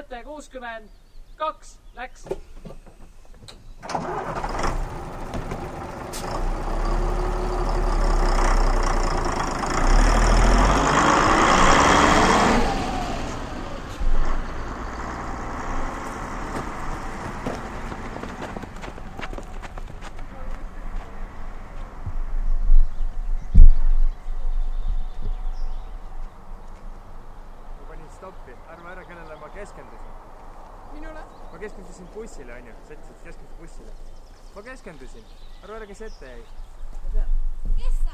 sete 62 läks. Stoppi, arva ära, kellele ma keskendusin. Minule? Ma keskendusin bussile, onju. Sa ütlesid, et keskendusid bussile. Ma keskendusin. Arva ära, kes ette jäi. Kes sa?